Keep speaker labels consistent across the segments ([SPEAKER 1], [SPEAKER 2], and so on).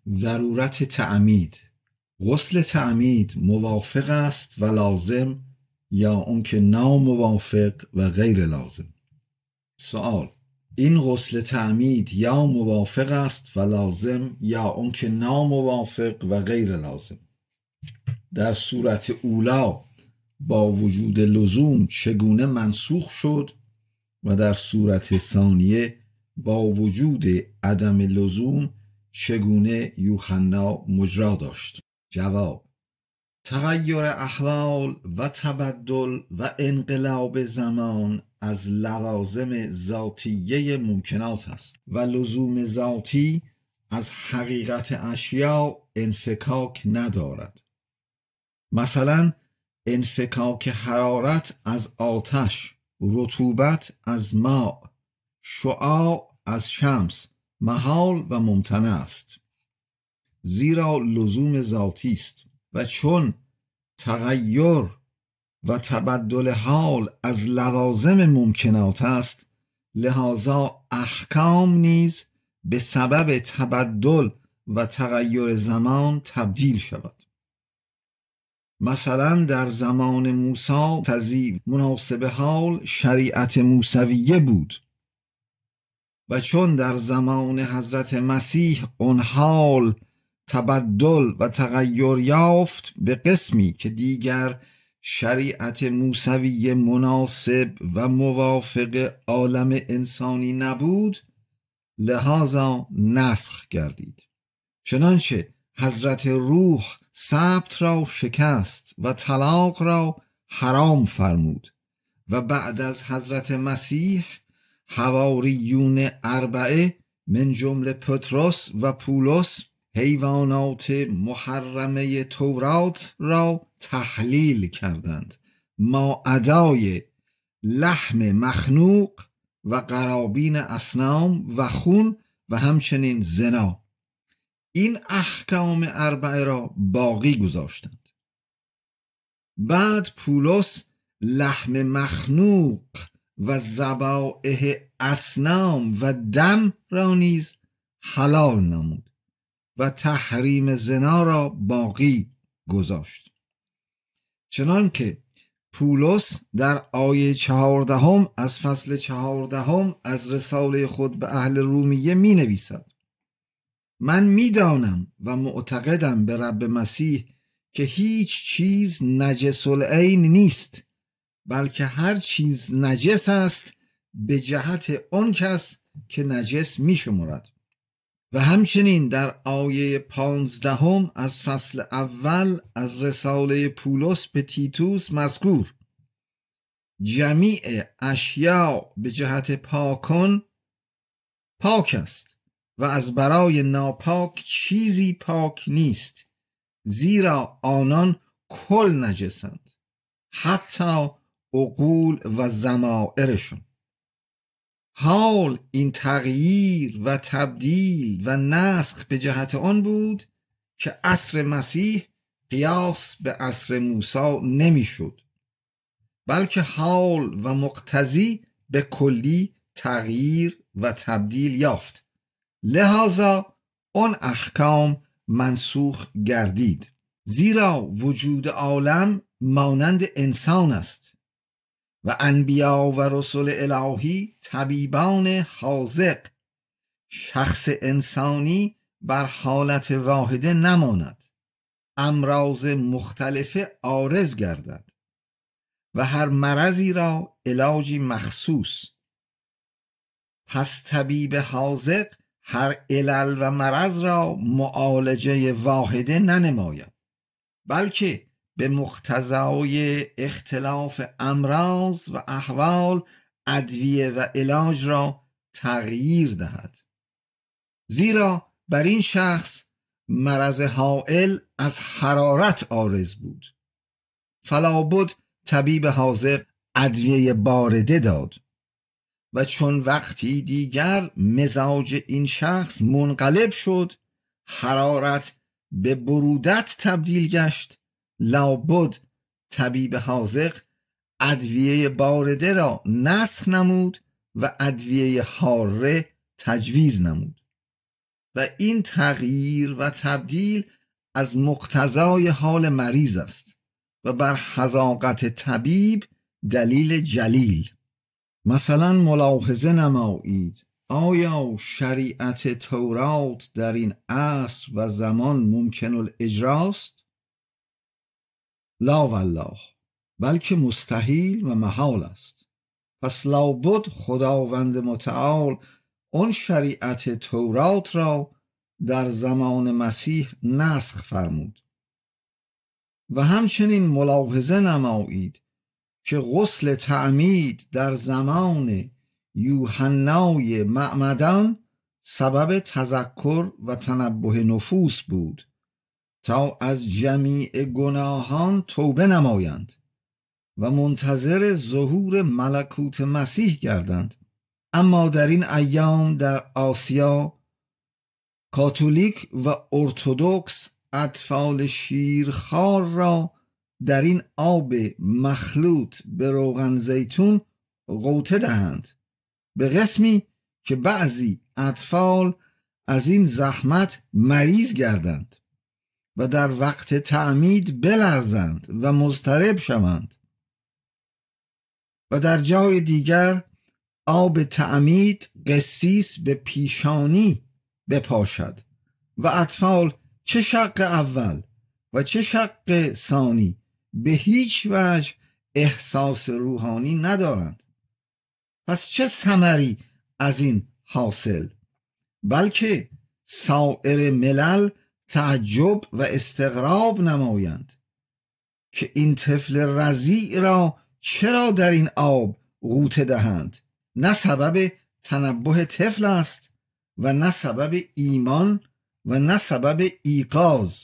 [SPEAKER 1] ضرورت تعمید. غسل تعمید موافق است و لازم یا اون که ناموافق و غیر لازم؟ سوال: این غسل تعمید یا موافق است و لازم یا اون که ناموافق و غیر لازم؟ در صورت اولا با وجود لزوم چگونه منسوخ شد و در صورت ثانیه با وجود عدم لزوم چگونه یوحنا مجرا داشت؟ جواب: تغییر احوال و تبدل و انقلاب زمان از لوازم ذاتیه ممکنات است و لزوم ذاتی از حقیقت اشیاء انفکاک ندارد. مثلا انفکاک حرارت از آتش، رطوبت از ماء، شعاع از شمس محال و ممتنع است، زیرا لزوم ذاتی است و چون تغییر و تبدل حال از لوازم ممکنات است، لذا احکام نیز به سبب تبدل و تغییر زمان تبدیل شود. مثلا در زمان موسی تضییع مناسب حال شریعت موسویه بود و چون در زمان حضرت مسیح اون حال تبدل و تغییر یافت به قسمی که دیگر شریعت موسویه مناسب و موافق عالم انسانی نبود، لذا نسخ گردید. چنانچه حضرت روح ثبت را شکست و طلاق را حرام فرمود و بعد از حضرت مسیح حواریون اربعه من جمله پتروس و پولس حیوانات محرمه تورات را تحلیل کردند، ما عدای لحم مخنوق و قرابین اصنام و خون و همچنین زنا. این احکام اربعه را باقی گذاشتند. بعد پولس لحم مخنوق و ذبائح اصنام و دم را نیز حلال نمود و تحریم زنا را باقی گذاشت. چنانکه پولس در آیه 14 از فصل 14 از رساله خود به اهل رومیه می نویسد: من می دانم و معتقدم به رب مسیح که هیچ چیز نجس العین نیست، بلکه هر چیز نجس است به جهت آن کس که نجس می شمرد. و همچنین در آیه 15 از فصل اول از رساله پولس به تیتوس مذکور: جمیع اشیاء به جهت پاکان پاک است و از برای ناپاک چیزی پاک نیست، زیرا آنان کل نجسند، حتی عقول و ضمائرشون. حال این تغییر و تبدیل و نسخ به جهت آن بود که عصر مسیح قیاس به عصر موسی نمیشد، بلکه حال و مقتضی به کلی تغییر و تبدیل یافت، لذا آن احکام منسوخ گردید. زیرا وجود عالم مانند انسان است و انبیا و رسول الهی طبیبان حاذق، شخص انسانی بر حالت واحده نماند، امراض مختلفه عارض گردد و هر مرضی را علاجی مخصوص. پس طبیب حاذق هر علل و مرض را معالجه واحده ننماید، بلکه به مقتضای اختلاف امراض و احوال ادویه و علاج را تغییر دهد. زیرا بر این شخص مرض حائل از حرارت عارض بود، فلا بد طبیب حاذق ادویه بارده داد و چون وقتی دیگر مزاج این شخص منقلب شد، حرارت به برودت تبدیل گشت، لابد طبیب حاذق ادویه بارده را نسخ نمود و ادویه حاره تجویز نمود و این تغییر و تبدیل از مقتضای حال مریض است و بر حذاقت طبیب دلیل جلیل. مثلا ملاحظه نمایید آیا شریعت تورات در این عصر و زمان ممکن الاجراست؟ لا والله، بلکه مستحیل و محال است. پس لابد خداوند متعال اون شریعت تورات را در زمان مسیح نسخ فرمود. و همچنین ملاحظه نمایید که غسل تعمید در زمان یوحنای معمدان سبب تذکر و تنبه نفوس بود تا از جمیع گناهان توبه نمایند و منتظر ظهور ملکوت مسیح گردند. اما در این ایام در آسیا کاتولیک و ارتدوکس اطفال شیرخوار را در این آب مخلوط به روغن زیتون غوطه دهند، به قسمی که بعضی اطفال از این زحمت مریض گردند و در وقت تعمید بلرزند و مضطرب شوند. و در جای دیگر آب تعمید قسیس به پیشانی بپاشد و اطفال چه شق اول و چه شق ثانی به هیچ وجه احساس روحانی ندارند. پس چه ثمری از این حاصل؟ بلکه سایر ملل تعجب و استغراب نمایند که این طفل رضیع را چرا در این آب غوطه دهند. نه سبب تنبه طفل است و نه سبب ایمان و نه سبب ایقاظ،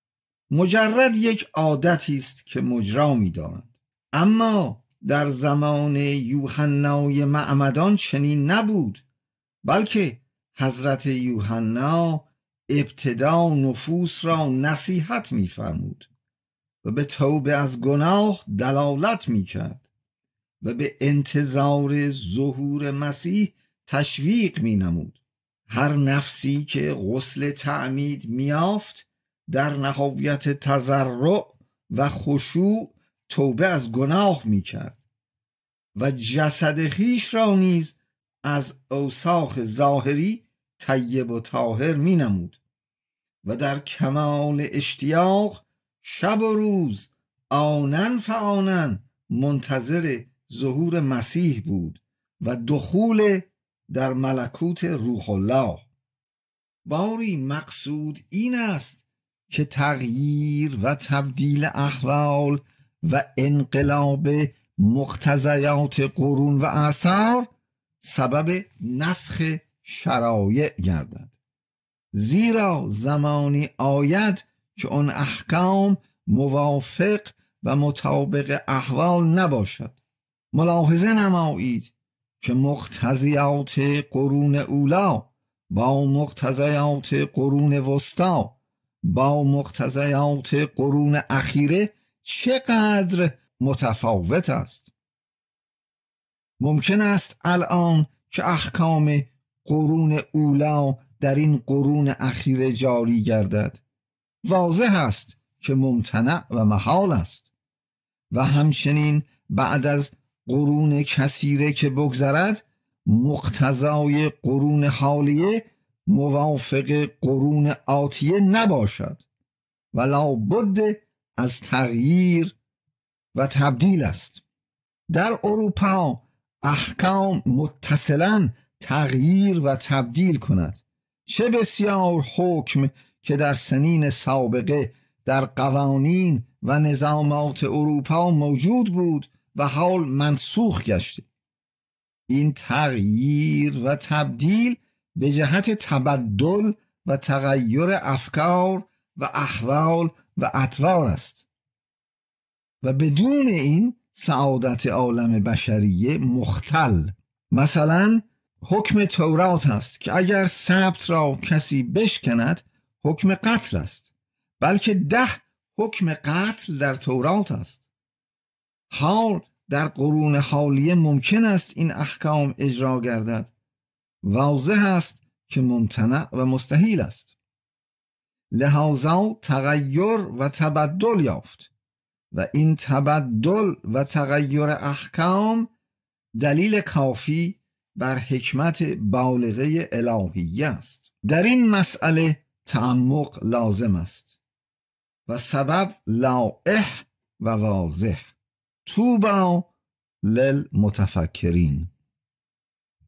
[SPEAKER 1] مجرد یک عادتی است که مجرا می‌دارند. اما در زمان یوحنای معمدان چنین نبود، بلکه حضرت یوحنا ابتدا نفوس را نصیحت می‌فرمود و به توبه از گناه دلالت می‌کرد و به انتظار ظهور مسیح تشویق می‌نمود. هر نفسی که غسل تعمید می‌یافت در نهایت تضرع و خشوع توبه از گناه می‌کرد و جسد خویش را نیز از اوساخ ظاهری طیب و طاهر می‌نمود و در کمال اشتیاق شب و روز آنن فآنن منتظر ظهور مسیح بود و دخول در ملکوت روح الله. باری مقصود این است که تغییر و تبدیل احوال و انقلاب مقتضیات قرون و اعصار سبب نسخ شرایع گردد، زیرا زمانی آید که اون احکام موافق و مطابق احوال نباشد. ملاحظه نمایید که مقتضیات قرون اولا با مقتضیات قرون وسطا با مقتضیات قرون اخیره چقدر متفاوت است. ممکن است الان که احکام قرون اولا در این قرون اخیره جاری گردد، واضح است که ممتنع و محال است. و همچنین بعد از قرون کثیره که بگذرد مقتضای قرون حالیه موافق قرون آتیه نباشد و لابد از تغییر و تبدیل است. در اروپا احکام متصلاً تغییر و تبدیل کند. چه بسیار حکم که در سنین سابقه در قوانین و نظامات اروپا موجود بود و حال منسوخ گشته. این تغییر و تبدیل به جهت تبدل و تغییر افکار و احوال و اطوار است و بدون این سعادت عالم بشریه مختل. مثلا حکم تورات است که اگر سبت را کسی بشکند حکم قتل است، بلکه 10 حکم قتل در تورات است. حال در قرون حالیه ممکن است این احکام اجرا گردد. واضح است که ممتنع و مستحیل است. لذا تغییر و تبدل یافت و این تبدل و تغییر احکام دلیل کافی بر حکمت بالغه الهیه است. در این مسئله تعمق لازم است و سبب لاح و واضح. طوبی للمتفکرین.